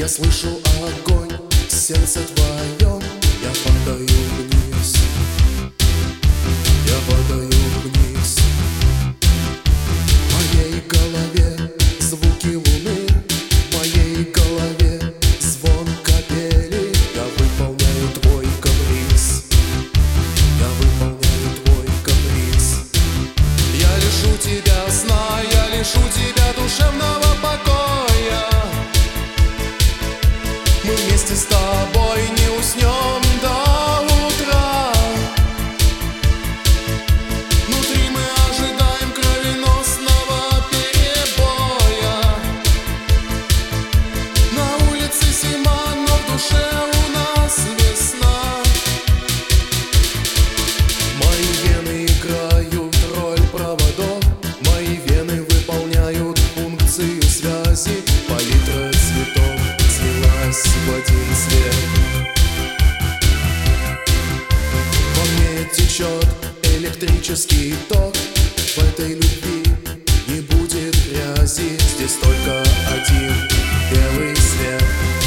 Я слышу огонь в сердце твоем. Я падаю вниз, я падаю вниз. В моей голове звуки луны, в моей голове звон капели. Я выполняю твой каприз, я выполняю твой каприз. Я лишу тебя сна, я лишу тебя душевного покоя. Мы вместе с тобой не уснем до утра. Внутри мы ожидаем кровеносного перебоя. На улице зима, но в душе у нас весна. Мои вены играют роль проводов, мои вены выполняют функции связи. Палитра цветов слилась в один цвет. Во мне течет электрический ток. В этой любви не будет грязи. Здесь только один белый свет.